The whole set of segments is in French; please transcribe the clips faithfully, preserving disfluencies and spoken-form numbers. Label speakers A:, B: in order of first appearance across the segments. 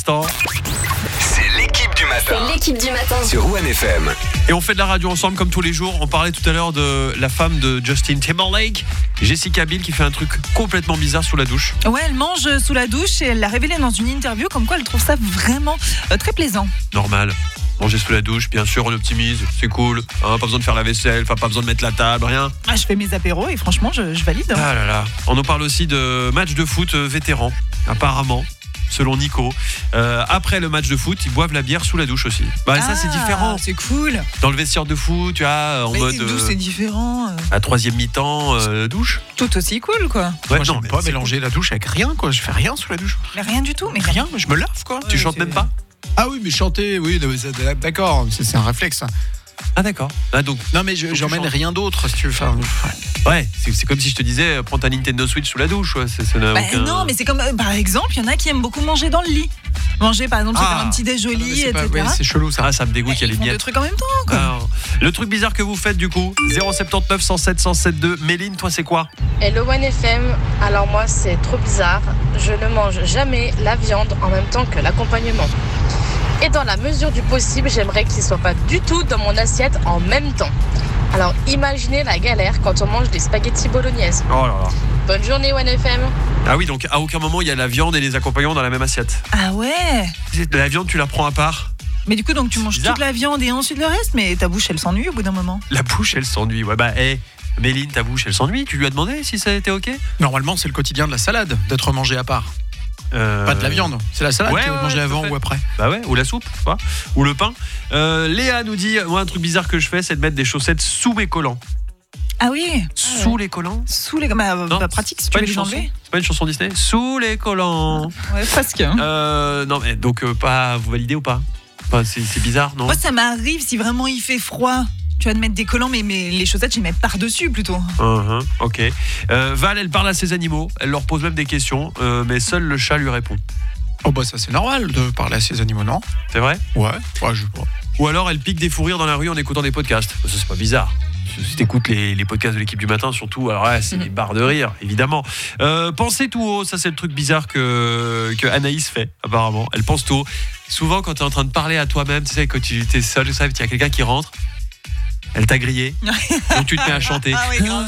A: l'instant.
B: C'est l'équipe du matin.
C: C'est l'équipe du matin.
B: Sur O N F M.
A: Et on fait de la radio ensemble comme tous les jours. On parlait tout à l'heure de la femme de Justin Timberlake, Jessica Biel, qui fait un truc complètement bizarre sous la douche.
D: Ouais, elle mange sous la douche et elle l'a révélé dans une interview comme quoi elle trouve ça vraiment euh, très plaisant.
A: Normal. Manger sous la douche, bien sûr, on optimise, c'est cool. Hein, pas besoin de faire la vaisselle, enfin, pas besoin de mettre la table, rien.
D: Ah, je fais mes apéros et franchement, je, je valide. hein.
A: Ah là là. On nous parle aussi de match de foot euh, vétéran, apparemment, selon Nico. Euh, après le match de foot, ils boivent la bière sous la douche aussi. Bah, ça, c'est
D: Ah,
A: différent.
D: C'est cool.
A: Dans le vestiaire de foot, tu vois, en
D: Mais
A: mode.
D: c'est douce,
A: euh,
D: c'est différent. euh,
A: à troisième mi-temps, euh, douche.
D: Tout aussi cool, quoi.
A: Ouais,
E: Moi, j'aime
A: mais
E: pas
A: c'est
E: mélanger la douche avec rien, quoi. Je fais rien sous la douche.
D: Mais rien du tout. Mais rien.
E: Rien, je me lave, quoi.
A: Tu chantes même pas?
E: Ah oui, mais chanter, oui, non, mais c'est- d'accord, c'est c'est un réflexe. ça.
A: Ah d'accord. Ah donc.
E: Non, mais je-
A: Faut que
E: j'emmène
A: tu chantes.
E: rien d'autre, si tu veux faire.
A: Ouais, c'est, c'est comme si je te disais, euh, prends ta Nintendo Switch sous la douche. Ouais, c'est, ça n'a
D: Bah,
A: aucun-
D: non, mais c'est comme, euh, par exemple, il y en a qui aiment beaucoup manger dans le lit. Manger, par exemple, se
A: Ah.
D: faire un petit déj au
E: Ah, non, mais
D: lit,
E: c'est pas-
D: et cetera.
E: ouais, c'est chelou, ça.
A: Ah, ça me dégoûte, il y a
D: Ils
A: les
D: font deux
A: miettes.
D: trucs en même temps, quoi.
A: Alors, le truc bizarre que vous faites du coup, zéro sept neuf, cent sept, cent sept deux. Méline, toi c'est quoi?
F: Hello O N F M, alors moi c'est trop bizarre, je ne mange jamais la viande en même temps que l'accompagnement. Et dans la mesure du possible, j'aimerais qu'il ne soit pas du tout dans mon assiette en même temps. Alors imaginez la galère quand on mange des spaghettis bolognaises.
A: Oh là là.
F: Bonne journée O N F M.
A: Ah oui, donc à aucun moment il y a la viande et les accompagnants dans la même assiette.
D: Ah ouais.
A: La viande, tu la prends à part.
D: Mais du coup, donc tu manges
A: Bizarre.
D: toute la viande et ensuite le reste, mais ta bouche, elle s'ennuie au bout d'un moment.
A: La bouche, elle s'ennuie. Ouais, bah, hé, Méline, ta bouche, elle s'ennuie. Tu lui as demandé si ça était ok?
E: Normalement, c'est le quotidien de la salade, d'être mangé à part.
A: Euh,
E: Pas de la viande. C'est la salade
A: ouais,
E: qui est
A: ouais,
E: mangée
A: tout à
E: avant
A: fait.
E: ou après.
A: Bah ouais, ou la soupe, tu vois, ou le pain. Euh, Léa nous dit, moi un truc bizarre que je fais, c'est de mettre des chaussettes sous mes collants.
D: Ah oui.
A: Sous les collants?
D: Sous les. Bah,
A: Non,
D: pas pratique si
A: C'est
D: tu
A: pas
D: veux
A: une
D: les
A: chanson.
D: enlever.
A: C'est pas une chanson Disney. Sous les collants.
D: Ouais, presque.
A: Euh, non mais donc euh, pas, vous validez ou pas? Enfin, c'est, c'est bizarre, non?
D: Moi, ça m'arrive si vraiment il fait froid. Tu vas te mettre des collants, mais, mais les chaussettes, je les mets par-dessus plutôt.
A: Uh-huh, ok. Euh, Val, elle parle à ses animaux. Elle leur pose même des questions, euh, mais seul le chat lui répond.
E: Oh bah ça c'est normal de parler à ses animaux, non?
A: C'est vrai?
E: Ouais. Ouais, je vois.
A: Ou alors elle pique des fous rires dans la rue en écoutant des podcasts. Ça, c'est pas bizarre. Si t'écoutes les, les podcasts de l'équipe du matin, surtout, alors là, c'est des barres de rire, évidemment. Euh, pensez tout haut, ça c'est le truc bizarre que, que Anaïs fait, apparemment. Elle pense tout haut. Souvent, quand t'es en train de parler à toi-même, tu sais, quand tu es seul, tu sais, il y a quelqu'un qui rentre, elle t'a grillé, donc tu te mets à chanter.
D: Ah oui, grave.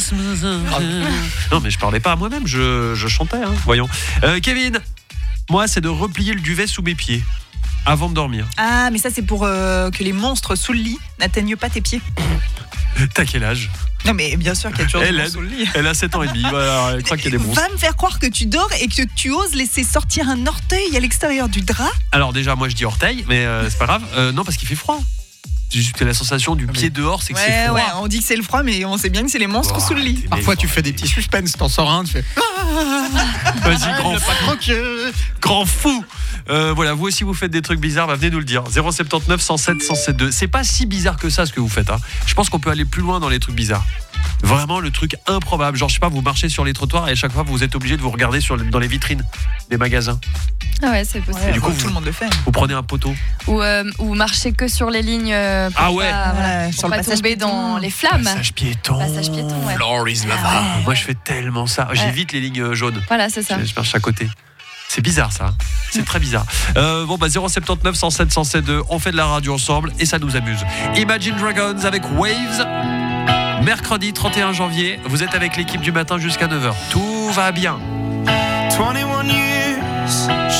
A: Non, mais je parlais pas à moi-même, je, je chantais, hein, voyons. Euh, Kevin, moi, c'est de replier le duvet sous mes pieds avant de dormir.
D: Ah, mais ça, c'est pour euh, que les monstres sous le lit n'atteignent pas tes pieds.
A: T'as quel âge?
D: Non, mais bien sûr qu'il y a toujours des
A: Elle,
D: monstres sous le lit.
A: Elle a sept ans et demi, voilà, elle croit qu'il y a des monstres.
D: Va me faire croire que tu dors et que tu oses laisser sortir un orteil à l'extérieur du drap.
A: Alors déjà, moi je dis orteil, mais euh, c'est pas grave. Euh, non, parce qu'il fait froid. C'est juste que la sensation du pied dehors, c'est que c'est
D: Ouais,
A: froid.
D: ouais, on dit que c'est le froid, mais on sait bien que c'est les monstres
A: Oh,
D: sous le lit.
A: t'es
E: Parfois
A: belle,
E: tu fais des petits suspens, t'en sors un, tu fais.
A: Vas-y, grand fou. Grand fou. Euh, voilà, vous aussi vous faites des trucs bizarres, bah, venez nous le dire. zéro sept neuf, cent sept, cent sept deux. C'est pas si bizarre que ça ce que vous faites. Hein. Je pense qu'on peut aller plus loin dans les trucs bizarres. Vraiment le truc improbable. Genre, je sais pas, vous marchez sur les trottoirs et à chaque fois vous êtes obligé de vous regarder sur, dans les vitrines des magasins.
G: Ah ouais, c'est possible.
D: Ouais,
A: du coup,
D: tout
A: vous-
D: le monde le fait.
A: Vous prenez un poteau.
G: Ou, euh, ou marcher que sur les lignes euh, pour
A: Ah ouais.
G: pas, voilà,
D: Ouais,
G: pour
D: sur le
G: pas
D: passage
G: tomber
D: piéton.
G: dans les flammes.
A: Passage piéton.
G: Passage piéton, ouais.
E: Floor is lava.
A: Ah, moi je fais tellement ça.
G: Ouais.
A: J'évite les lignes jaunes.
G: Voilà, c'est ça.
A: Je, je marche à côté. C'est bizarre ça. C'est très bizarre. Euh, bon bah zéro sept neuf, cent sept, cent sept deux. On fait de la radio ensemble et ça nous amuse. Imagine Dragons avec Waves. Mercredi trente et un janvier. Vous êtes avec l'équipe du matin jusqu'à neuf heures. Tout va bien.
H: twenty-one years